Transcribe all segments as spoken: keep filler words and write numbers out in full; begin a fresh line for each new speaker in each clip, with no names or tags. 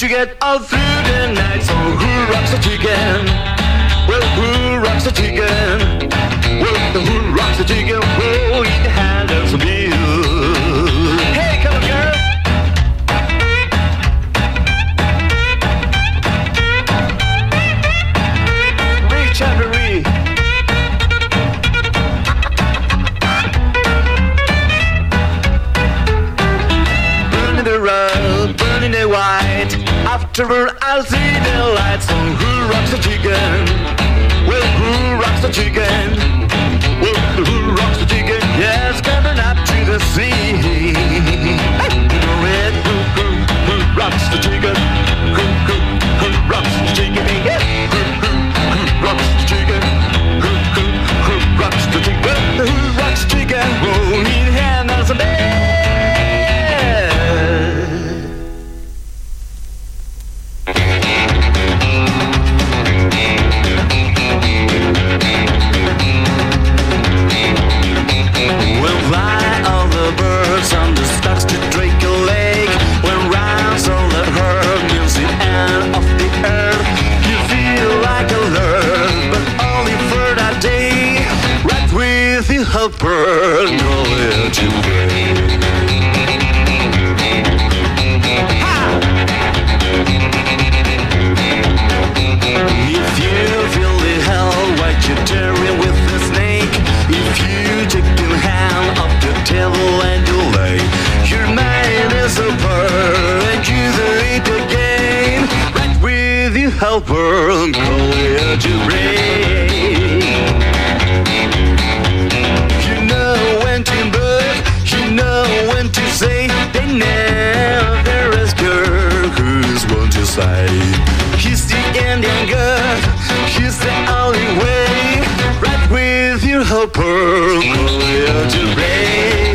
get all through the night. So who rocks the chicken? Well, who rocks the chicken? Well, who rocks the chicken? Well, eat the hand of some beer. Hey, come on, girl. Reach out and reach. Burning the red, burning the white. Afterward, I'll see the lights. So who rocks the chicken? Well, who rocks the chicken? Well, who rocks the chicken? Yes, coming up to the sea. Hey, red, who, who, who rocks the chicken? Who, who, who rocks the chicken? Yes, who, who, who rocks the chicken? Who, who, who rocks the chicken? Who rocks the chicken? Roll in hand as a bed. On the stocks to Drake Lake, when rounds all the herd nears the end of the earth, you feel like a lurk, but only for that day. Right with the helper, knowledge to pray. If you feel the hell, what you tearing with the snake? If you take the hand of the devil and your mind is a pearl and you do it again. Right with you, helper, and call it to rain. You know when to birth, you know when to say. They never ask her who's one to say. He's the Indian God, he's the only way. Right with you, helper, call it to rain.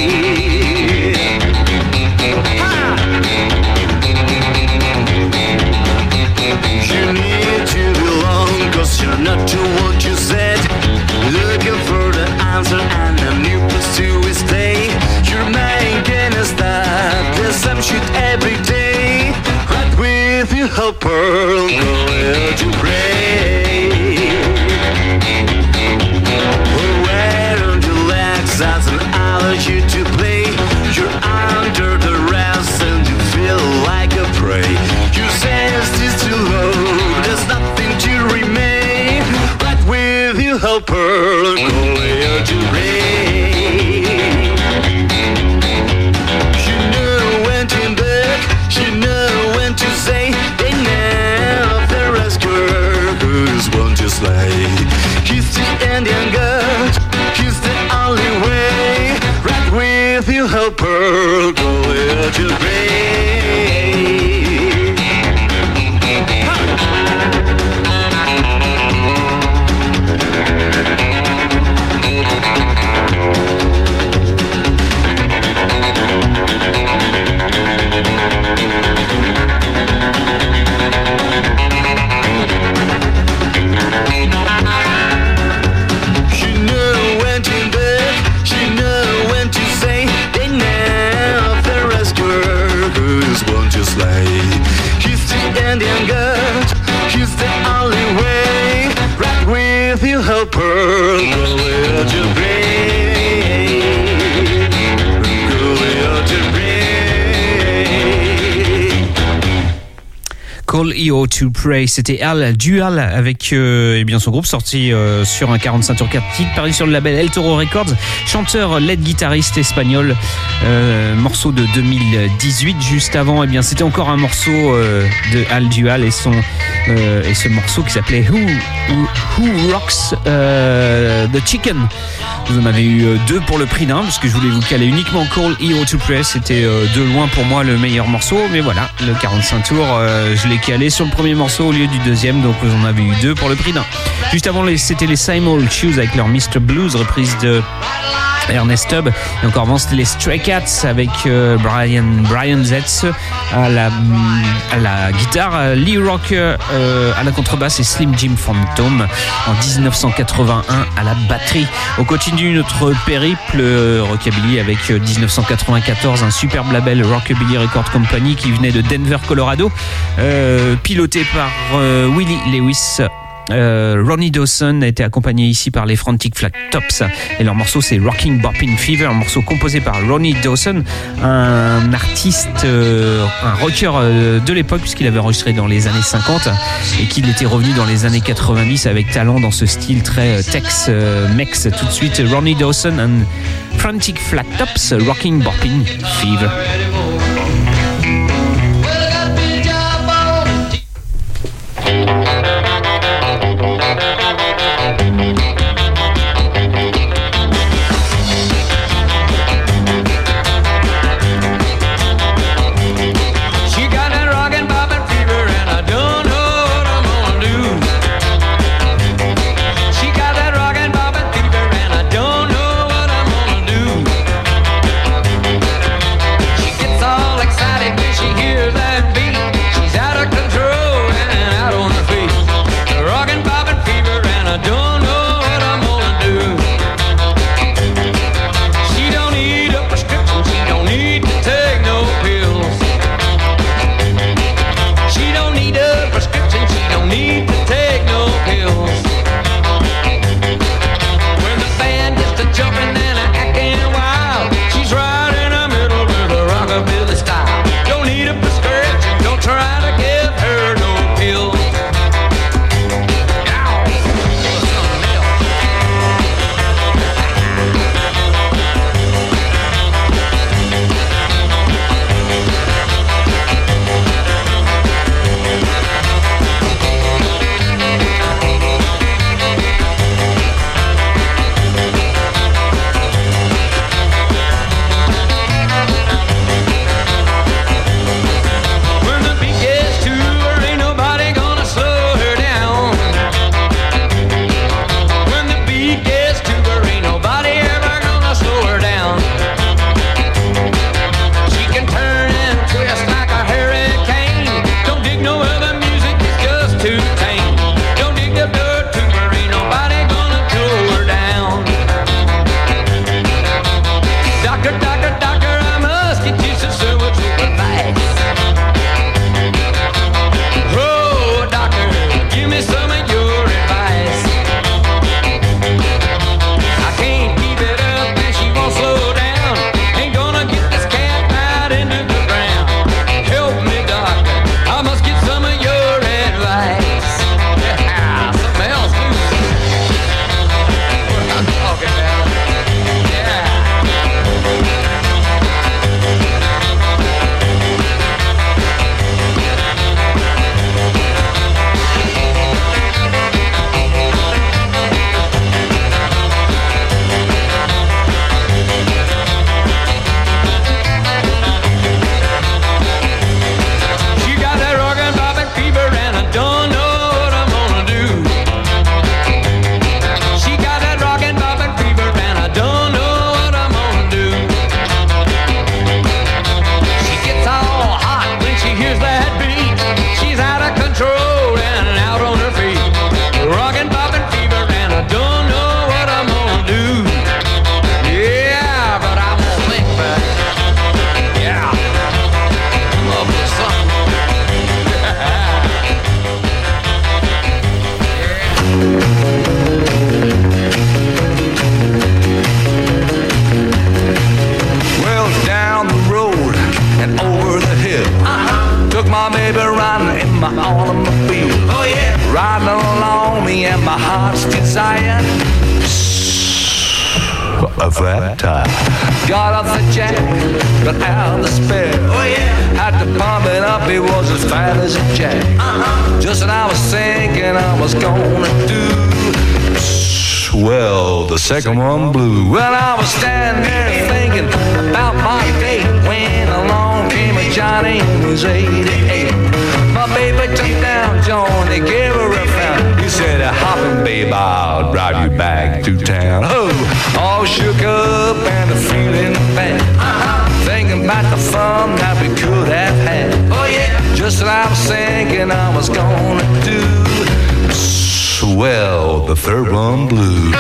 You need to belong, cause you're not to what you said. Looking for the answer and a new place to stay. Your mind can stop the same shit every day. Right with you, helper, go to pray. Where on your legs as an allergy to play. You're under the rest and you feel like a prey. You sense is too low, there's nothing to remain. Right with you, helper, go where to rain. You know when to back, you know when to say. They never ask her who's one to slay. He's the Indian God, he's the only way. Right with you, helper, go where to rain. He's the Indian God, he's the only way. Right with you, helper, go where to pray. Go where to pray.
Call E O to Pray, c'était Al Dual avec euh, eh bien son groupe sorti euh, sur un quarante-cinq tours quatre titres, paru sur le label El Toro Records. Chanteur, lead guitariste espagnol, euh, morceau de deux mille dix-huit. Juste avant, eh bien c'était encore un morceau euh, de Al Dual et son euh, et ce morceau qui s'appelait Who Who, Who Rocks euh, the Chicken. Vous en avez eu deux pour le prix d'un, parce que je voulais vous caler uniquement Call E O to Pray. C'était euh, de loin pour moi le meilleur morceau, mais voilà, le quarante-cinq tours, euh, je l'ai calé sur le premier morceau au lieu du deuxième, donc vous en avez eu deux pour le prix d'un. Juste avant, c'était les Simul Choose avec leur mister Blues, reprise de Ernest Tubb. Et encore avant, c'était les Stray Cats avec euh, Brian, Brian Zetz à la, à la guitare, Lee Rocker euh, à la contrebasse et Slim Jim Phantom en dix-neuf cent quatre-vingt-un à la batterie. On continue notre périple euh, rockabilly avec euh, dix-neuf cent quatre-vingt-quatorze, un superbe label Rockabilly Record Company qui venait de Denver, Colorado, euh, piloté par euh, Willie Lewis. Euh, Ronnie Dawson a été accompagné ici par les Frantic Flat Tops et leur morceau c'est Rocking Boppin' Fever, un morceau composé par Ronnie Dawson, un artiste, euh, un rocker euh, de l'époque puisqu'il avait enregistré dans les années cinquante et qu'il était revenu dans les années quatre-vingt-dix avec talent dans ce style très euh, Tex euh, Mex. Tout de suite Ronnie Dawson and Frantic Flat Tops, Rocking Boppin' Fever.
Of that time. Got off the jack, got out the spare. Oh yeah. Had to pump it up, it was as fat as a jack. Uh-huh. Just what I was thinking I was gonna do. Well, the second one blew. Well, I was standing there thinking about my date when along came a Johnny in his eighty-eight. My baby took down John, they gave her a pound. He said, hoppin' babe, I'll drive you back to town. Oh, all shook up that I was thinking I was gonna do. Swell, the third one blue.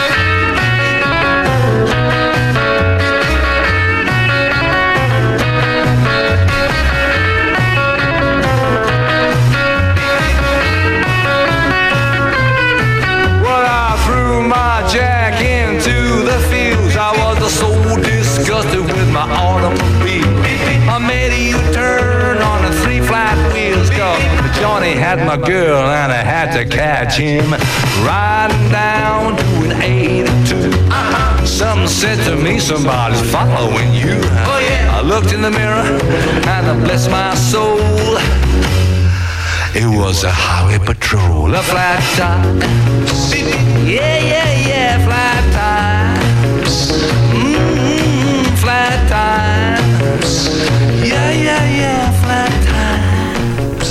Jack into the fields. I was so disgusted with my automobile. I made a U-turn on the three flat wheels, cause Johnny had my girl and I had to catch him riding down to an eighty-two. Uh-huh. Something said to me, somebody's following you. Oh, yeah. I looked in the mirror and I blessed my soul. It was a highway patrol, a flat tire. Yeah, yeah, yeah, flat tire. Mm-hmm, flat tire. Yeah, yeah, yeah, flat tires.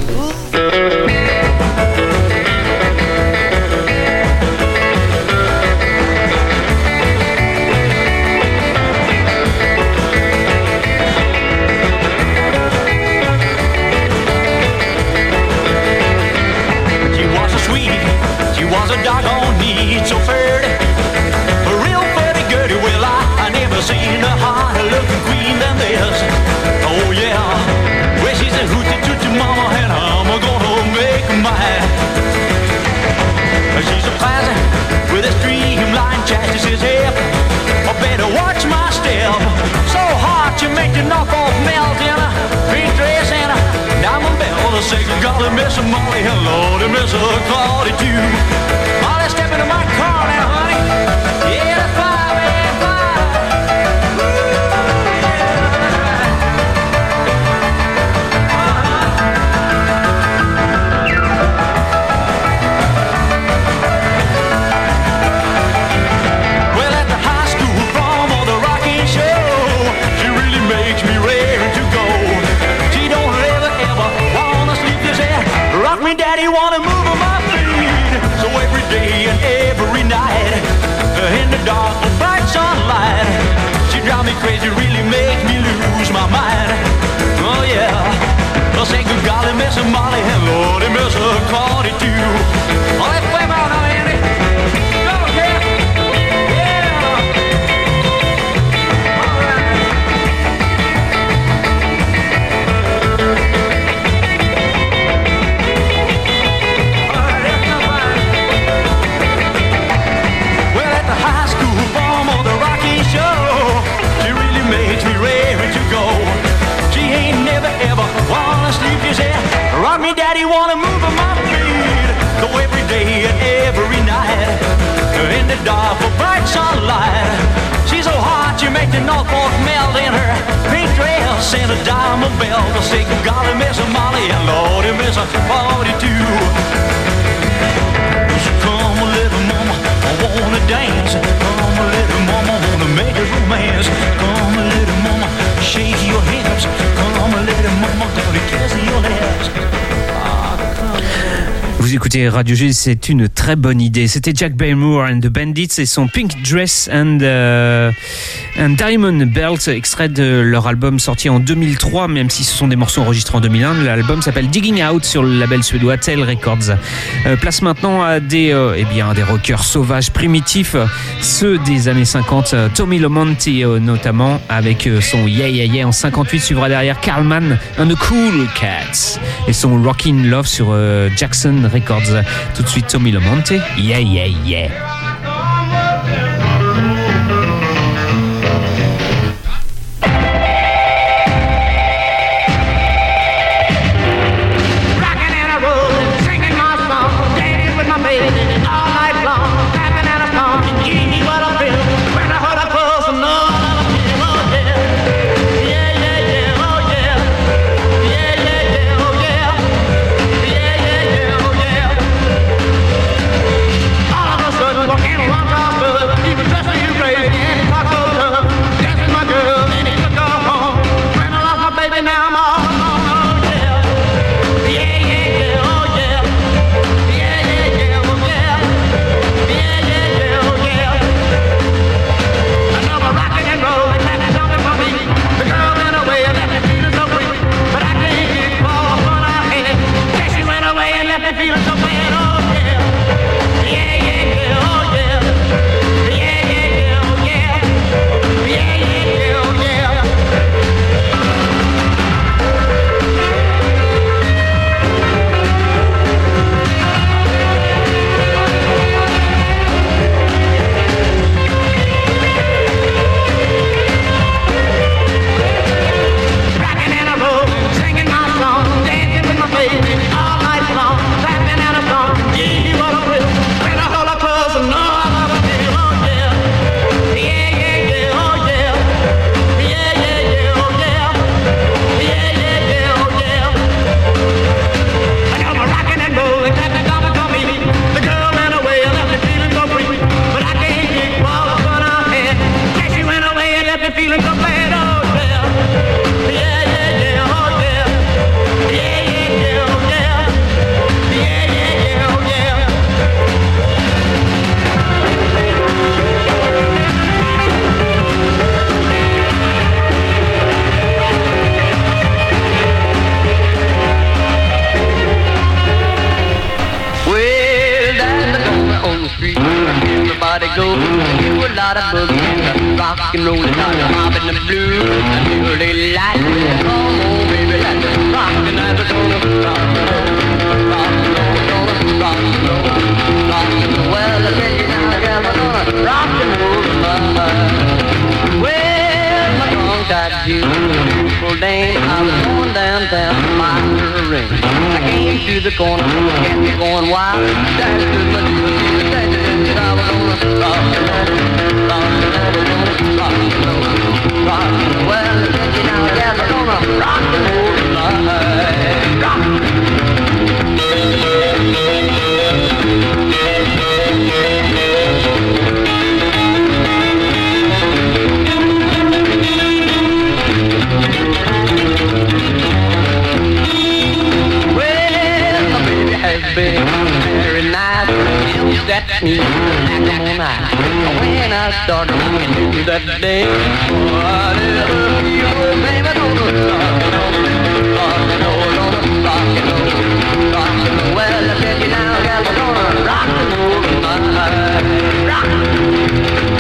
Was a doggone neat, so pretty, a real pretty girl. Well, I, I never seen a hotter looking queen than this. Oh yeah, well she's a hootie tootie mama, and I'm gonna make her mine. She's a classy with a streamlined chassis hip. I better watch my step. So hot you make the knock off melt in a pink dress and a diamond bell. I say, golly, Miss Molly, and Lordy, Miss Claudia too. Molly, step into my car now, honey. Yeah, that's fine, man, fine. Well, at the high school prom or the rocking show, she really makes me ready to go. She don't ever, ever wanna sleep this air. Rock me, daddy, wanna move on my feet. So every day and every night, in the dark or bright sunlight, she drive me crazy, really make me lose my mind. Oh yeah, I'll say good golly, Miss Molly, and Lordy, Miss Claudia too. Oh, let's play about now, Andy. Go, kid. Yeah. All right. Well, at the high school prom or the rocking show, she really makes me ready to go. She ain't never ever wanna sleep, she said, rock me, daddy, wanna move on my feet. So every day and every night, in the dark or bright sunlight, she's so hot you make the North Fork melt in her pink dress and a diamond bell. To say, golly, Miss Molly, and Lordy, Miss Claudia too. So come a little mama, I wanna dance. Come a little mama, wanna make a romance. Come a little mama, shake your hips. Come a little mama, gonna kiss your lips. Ah, come.
Vous écoutez Radio G, c'est une très bonne idée. C'était Jack Benmore and the Bandits et son Pink Dress and, uh, and Diamond Belt, extrait de leur album sorti en deux mille trois, même si ce sont des morceaux enregistrés en deux mille un. L'album s'appelle Digging Out sur le label suédois Tail Records. Euh, place maintenant à des, euh, eh bien, des rockers sauvages primitifs, ceux des années cinquante. Tommy Lomonte euh, notamment, avec euh, son Yeah Yeah Yeah en cinquante-huit, suivra derrière Carl Mann and the Cool Cats et son Rockin' Love sur euh, Jackson Records. Tout de suite Tommy Lomonte, Yeah Yeah Yeah.
All of a sudden rock and roll is not mobbing the blues until daylight. Come on, baby, let's rock and that's gonna rock and roll, rock and roll, gonna rock and roll, rock and roll. Well, I tell you now, girl, I'm gonna rock and roll tonight. Well, my tongue-tied beautiful dame, I was going downtown to find her a ring. I came to the corner, kept me going wild. That's good, my dear, dear, that's it. I was gonna rock and roll, rock and roll, rock and roll, rock and roll. Well, I tell you now, girl, I'm gonna rock and roll tonight. Rock. Been very nice, you got me like I'm on ice. When I start rocking to that dance, whatever you do, baby, don't rock and roll, rock and roll, rock and roll, rock and roll. Well, I tell you now, gal, we're gonna rock and roll tonight. Rock.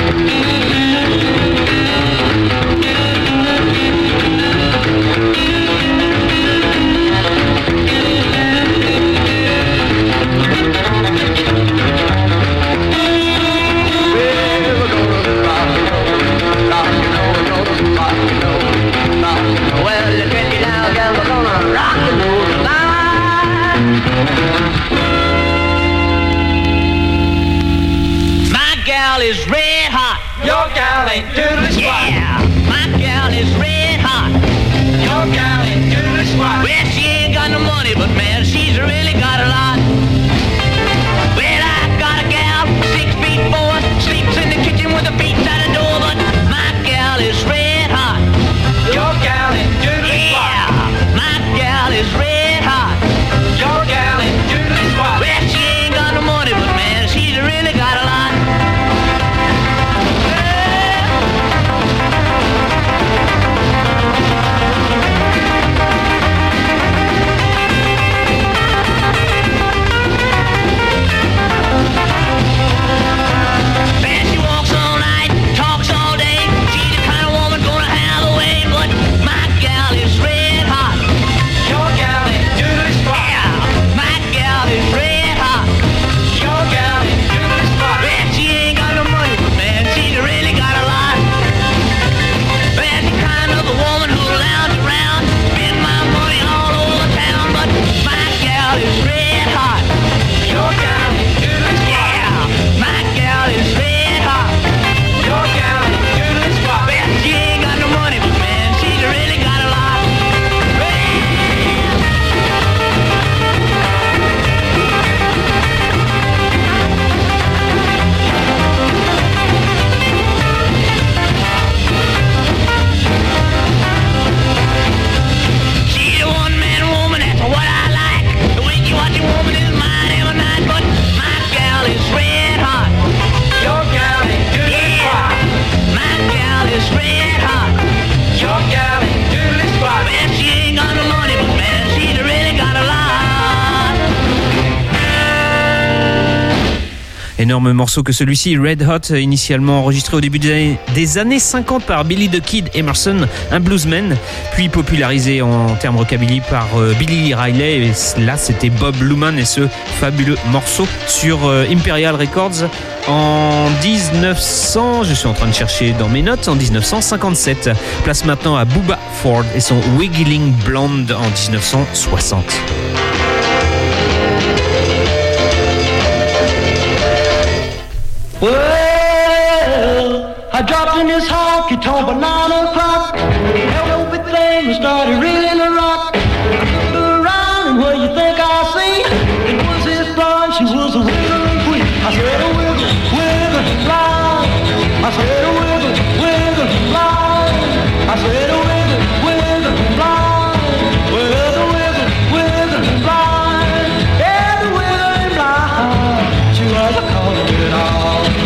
Is red hot. Your gal ain't doodly squat. Yeah, my gal is red hot. Your gal ain't doodly squat. Well, she ain't got no money, but man, she's really got a lot. Well, I got a gal, six feet four, sleeps in the kitchen with her feet out the door, but my gal is red hot. Your gal ain't doodly squat. Yeah, my gal is red hot. Your gal ain't doodly squat. Well, she ain't got no money, but man, she's really got a lot.
Énorme morceau que celui-ci, Red Hot, initialement enregistré au début des années, des années cinquante par Billy the Kid Emerson, un bluesman, puis popularisé en termes rockabilly par euh, Billy Riley. Et là, c'était Bob Luman et ce fabuleux morceau sur euh, Imperial Records en dix-neuf cents, je suis en train de chercher dans mes notes, en dix-neuf cent cinquante-sept. Place maintenant à Bubba Ford et son Wiggling Blonde en dix-neuf cent soixante.
Well, I dropped in this honky-tonk by nine o'clock. Everything started reeling to rock. Looked around and what you think I seen? It was his blonde, she was a wiggling queen. I said a wiggle, wiggle, fly. I said a wiggle, wiggle, fly. I said a wiggle, wiggle, fly. Well, the wiggle, wiggle, fly. Yeah, the wiggle, fly. She was a calling it all.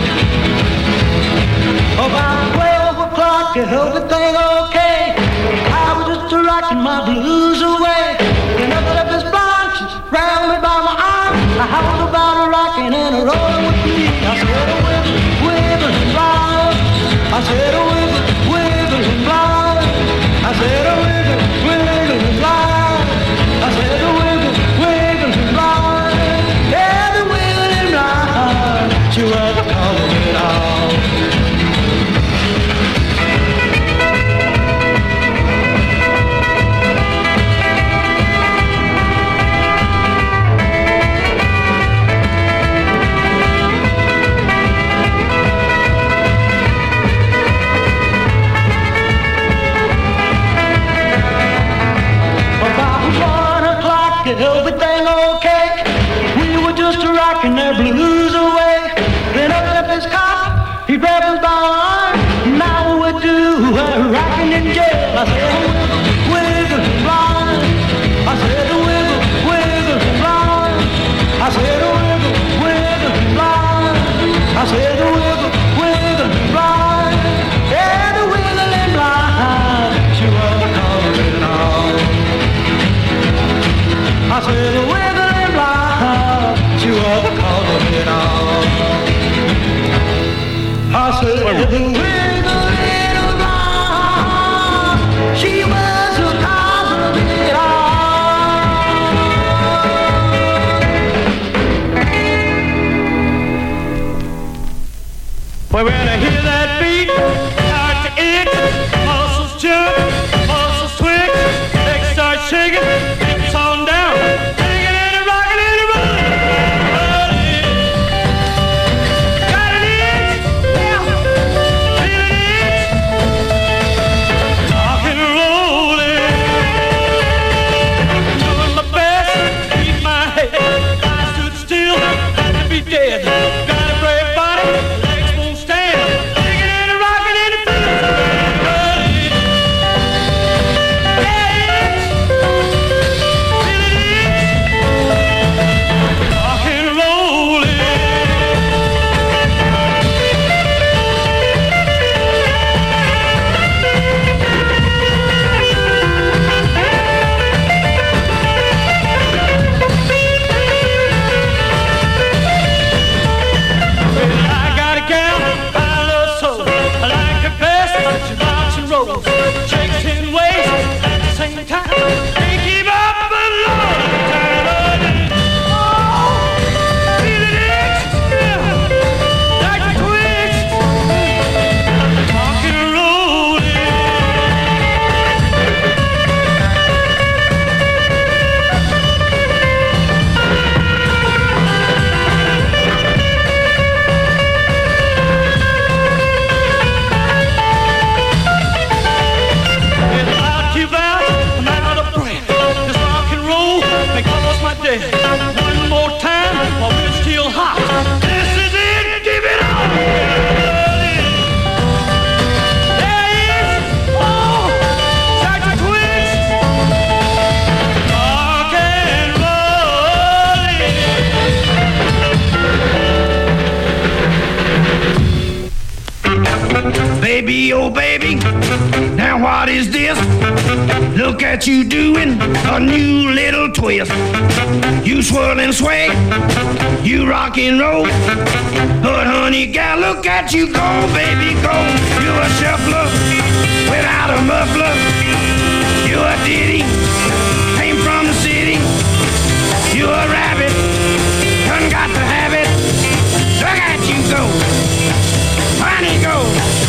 About twelve o'clock, everything okay. I was just rocking my blues away. And up at this blonde, she grabbed me by my arm. I was about a rocking and a rolling with me. I said, a wiggle, wiggle, fly. I said, a rocking their blues away. Then up up his cop, he grabbed his bar. Now we do a rocking in jail. I said, wiggle, wiggle, fly. I said, wiggle, wiggle, fly. I said, wiggle, wiggle, fly. I said, wiggle, wiggle, fly. Yeah, the wiggle and fly. She was calling on. I said, wiggle and fly. She was calling on. I said, the wiggle and fly. She was a cause of it all. Well, when I hear that beat, start to itch, muscles jump, muscles twitch, legs start shaking, hips on down, singing and a rocking and a rolling. Got an itch, yeah, feel an itch, rock and rolling. Doing my best to keep my head. I stood still, had to be dead. Got a brave body, legs won't stand. Singing and a rocking and a rolling. Yeah, itch, feel an itch, rock and rolling. I got a gal I love so. I like her best. She rocks and rolls, shakes ten ways at the same time. Can't keep up, but Lord, turn on it. Oh, feel it itch, yeah, like a twitch, rock and rolling. Without you out, I'm out of breath. This rock and roll may cause my death. One more time while we're still hot. This is it, give it up. There is, oh, such a twist. Rock and rolling. Baby, oh baby, now what is this? Look at you doing a new little twist. You swirl and sway, you rock and roll. But honey gal, look at you go, baby, go. You're a shuffler without a muffler. You're a ditty, came from the city. You're a rabbit, done got to have it. Look at you go, honey go.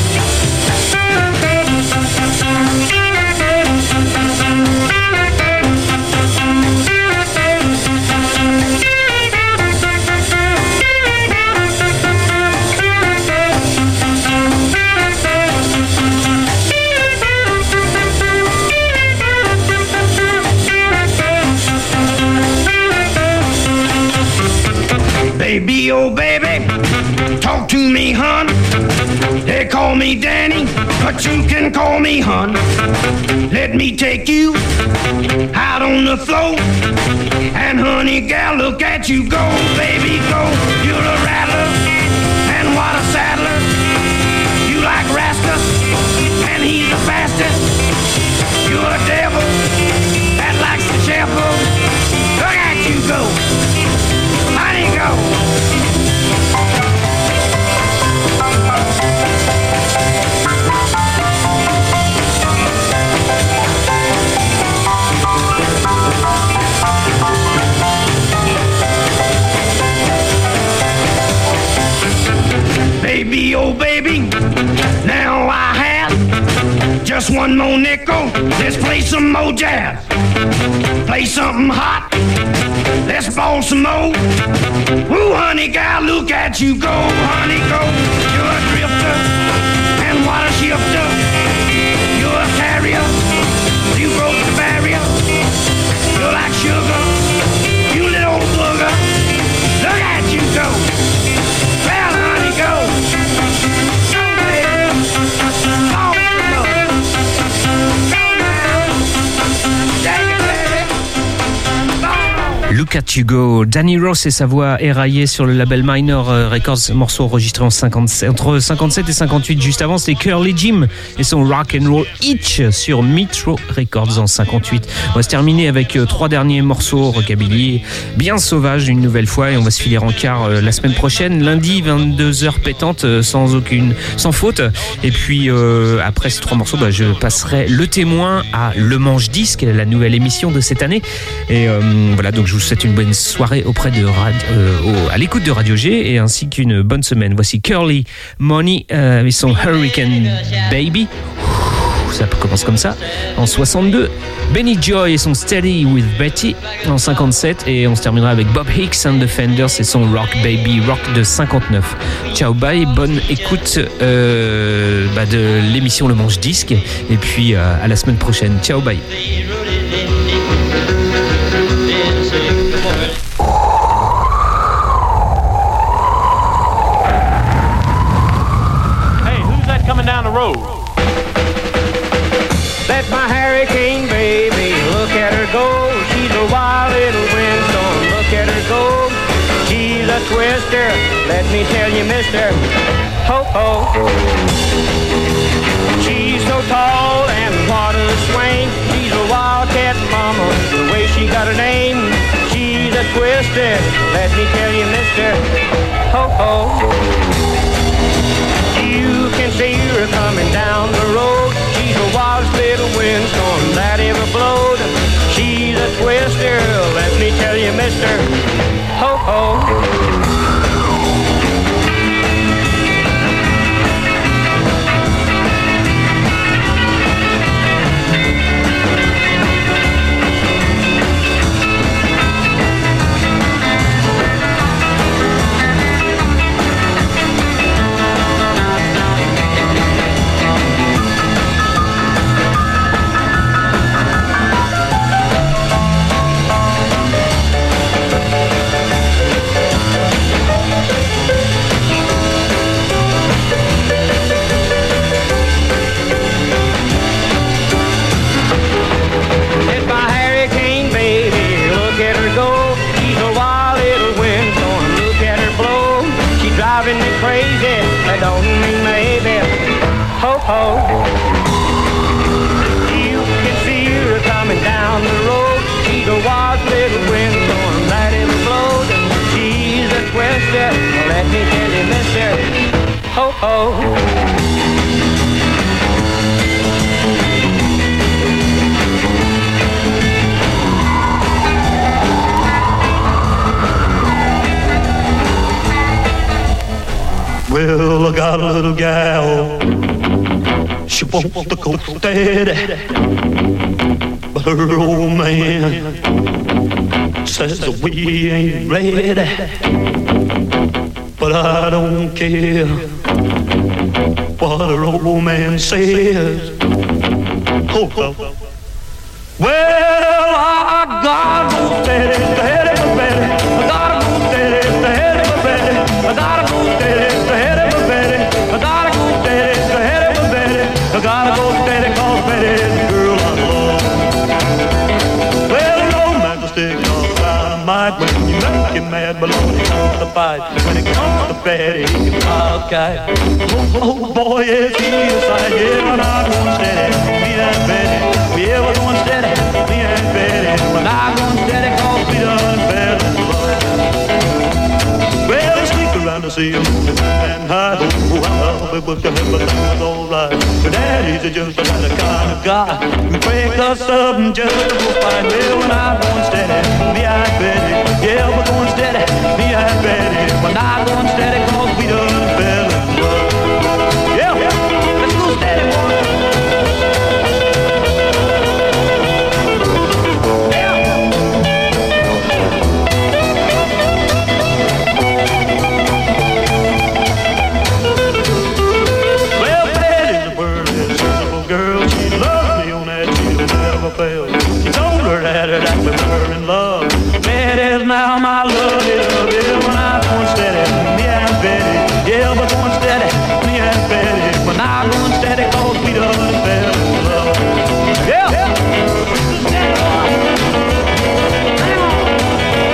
Baby, oh baby, talk to me, hon. They call me Danny, but you can call me hon. Let me take you out on the floor. And honey gal, look at you go, baby, go. You're a rattler, and what a saddler. You like Rasta, and he's the fastest. You're a devil that likes to shuffle. Look at you go, honey go. Baby, oh baby, now I have just one more nickel. Let's play some more jazz. Play something hot. Let's ball some more. Woo, honey gal, look at you go, honey go. You're a drifter, and what a shifter. You're a carrier. You broke the barrier. You're like sugar. You little booger. Look at you
Look at You Go. Danny Ross et sa voix éraillée sur le label Minor Records, morceau enregistré en cinquante-sept, entre cinquante-sept et cinquante-huit. Juste avant, c'était Curly Jim et son Rock and Roll Itch sur Metro Records en cinquante-huit. On va se terminer avec trois derniers morceaux rockabilly bien sauvages une nouvelle fois et on va se filer en quart la semaine prochaine, lundi vingt-deux heures pétantes sans aucune, sans faute. Et puis euh, après ces trois morceaux, bah, je passerai le témoin à Le Manche Disque, la nouvelle émission de cette année. Et euh, voilà, donc je vous souhaite une bonne soirée auprès de Radio, euh, au, à l'écoute de Radio G et ainsi qu'une bonne semaine. Voici Curly Money euh, avec son Hurricane Baby. Ça commence comme ça. En soixante-deux, Benny Joy et son Steady with Betty en cinquante-sept et on se terminera avec Bob Hicks and the Fenders et son Rock Baby Rock de cinquante-neuf. Ciao, bye, bonne écoute euh, bah de l'émission Le Manche Disque et puis euh, à la semaine prochaine. Ciao, bye.
Hey, who's that coming down the road?
That's my hurricane baby, look at her go. She's a wild little windstorm, look at her go. She's a twister, let me tell you, mister. Ho, ho. She's so tall and what a swing. She's a wildcat mama, the way she got her name. She's a twister, let me tell you, mister. Ho, ho. You can see her coming down the road. She's the wildest little windstorm that ever blowed. She's a twister, let me tell you, mister. Ho, ho. Driving me crazy, that don't mean maybe. Ho, ho. You can see her coming down the road. She's a wild little windstorm that ever blowed. She's a twister, let me tell you, mister. Ho, ho.
Well, I got a little gal, she wants to go steady, but her old man says that we ain't ready. But I don't care what her old man says. Hold up. Well, I gotta go steady, steady, steady. I gotta go steady, steady, steady. I gotta go steady, steady, steady. I gotta go steady, steady, steady. I gotta go steady, cause Betty's the girl I love. Well, no man can stick on dynamite when you make him mad, but Lord, he comes to fight. When it comes to Betty, he can wildcat. Oh, oh boy, yes, he is like, yeah, when I'm going steady, me and Betty. Yeah, we're going steady, me and Betty. When I'm going steady, cause we done fell in love. Well, I sneak around to see him and hide. Oh, I love it with the hip, but that was alright. But Daddy's just another kind of guy who break us up and just to go fight. Well, when I'm going steady, me and Betty. Yeah, we're going steady, me and Betty. When I'm going steady, cause we done fell in love. Yeah, let's go steady, boy. She told her that her that we were in love. Betty's now my love, love, yeah, when I'm going steady, me and Betty. Yeah, we're going steady, me and Betty. When I'm going steady, cause we done fell in love. Yeah, yeah. Hang on.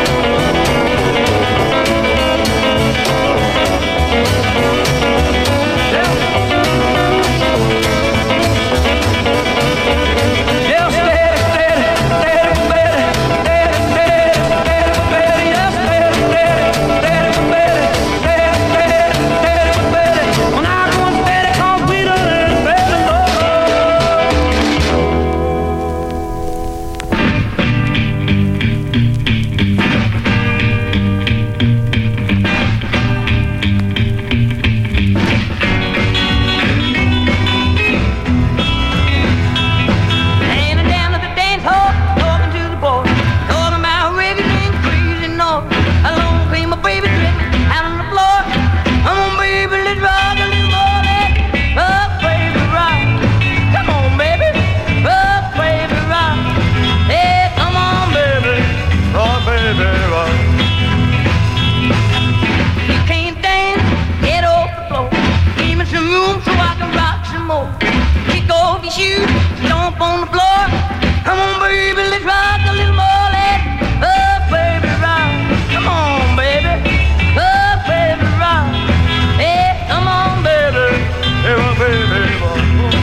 kick off your shoes, jump on the floor. Come on, baby, let's rock a little more. Let's, oh, baby, rock. Come on, baby. Oh, baby, rock. Hey, come on, baby. Hey, my baby, rock.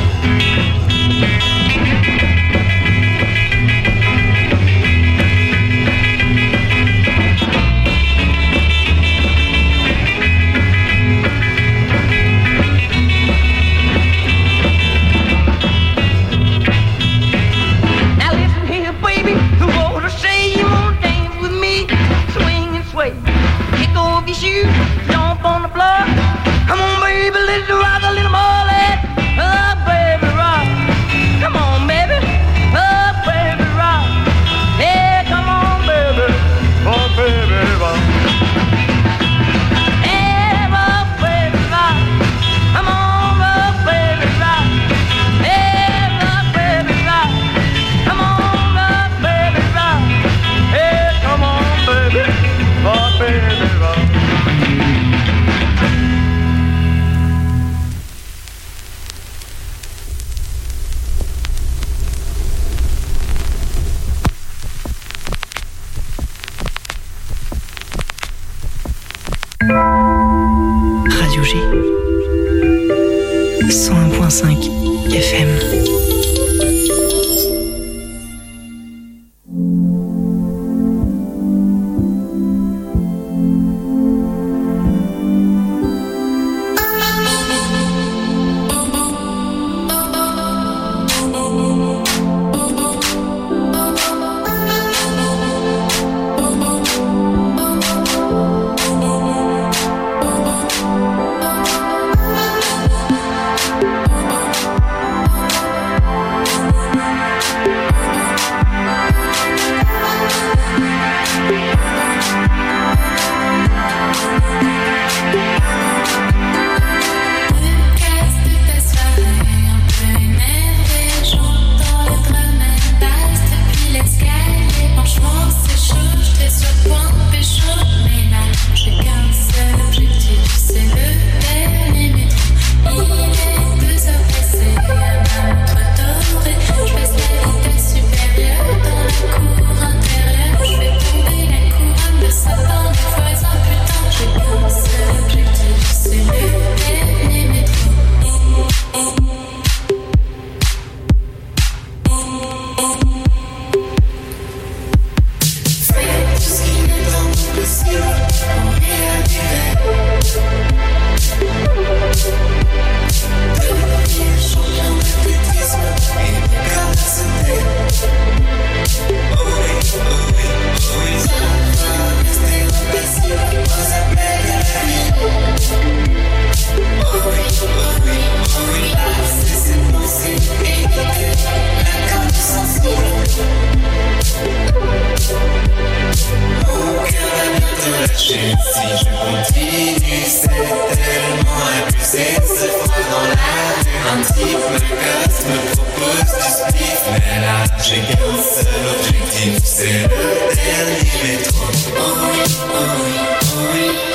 Your shoes, jump on the floor. Come on, baby, let's rock a little more. Let's, oh, baby, rock. Come on, baby, oh, baby, rock. Yeah, come on, baby, oh, baby, rock. Yeah, oh, baby, rock. Come on, oh, baby, rock. Yeah, oh, baby, rock. Come on, oh, baby, rock. Yeah, come on, baby, oh, baby, rock.
Radio G cent un virgule cinq F M.
C'est le dernier métro. Oh oui, oh oui, oh oui.